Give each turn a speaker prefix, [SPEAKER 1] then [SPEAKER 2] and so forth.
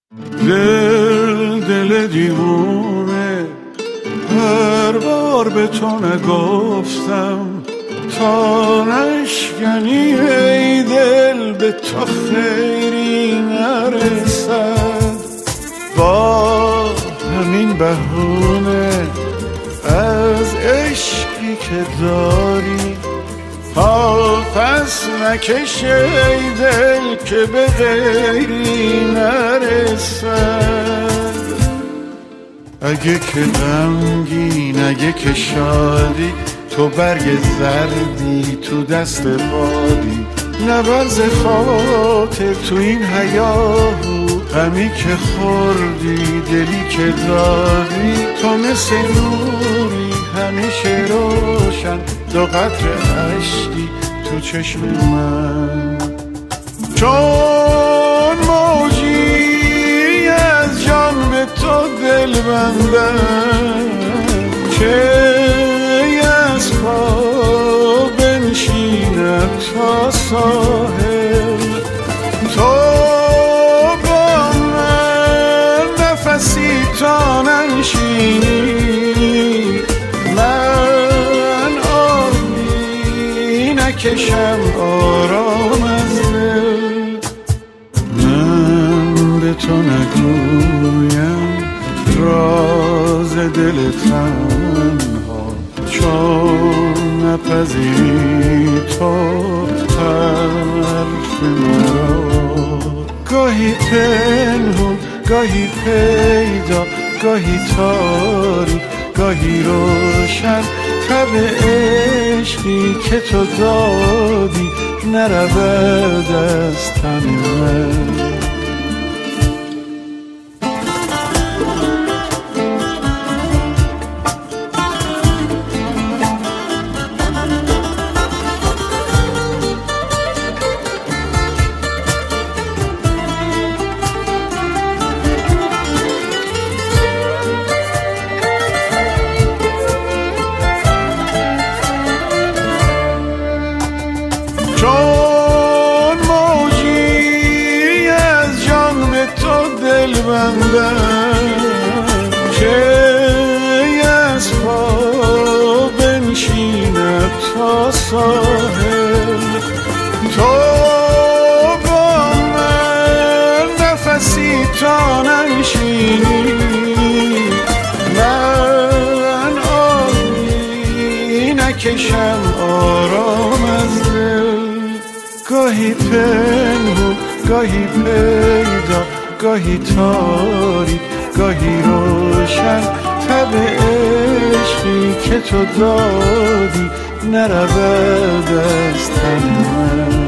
[SPEAKER 1] دل دیوونه، هر بار به تو نگفتم تا نشکنی ای دل به تو خیری نرسد. با همین بهونه از عشقی که داری پس نکش ای دل که به غیری نرسد. اگه که غمگین، اگه که شادی، تو برگ زردی تو دست بادی، نبرز خاطر تو این هیاهو، غمی که خوردی دلی که دادی، تو مثل نوری همیشه روشن، دو قطره اشکی تو چشم من. چون موجی از جان به تو دل بندم، که از پا بنشینم تا ساحل، تو با من نفسی تا ننشینی، من آبی نکشم آرام از دل. من به تو نگویم راز دل تنها، چون نپذیری تو حرف مرا. گاهی پنهون، گاهی پیدا، گاهی تاریک، گاهی روشن، تب عشقی که تو دادی نرود از تن من. چون موجی از جان به تو دل بندم، که از پا بنشینم تا ساحل، تو با من نفسی تا ننشینی، من آبی نکشم آرام از دل. گاهی پنهون، گاهی پیدا، گاهی تاریک، گاهی روشن، تب عشقی که تو دادی نرود از تن من.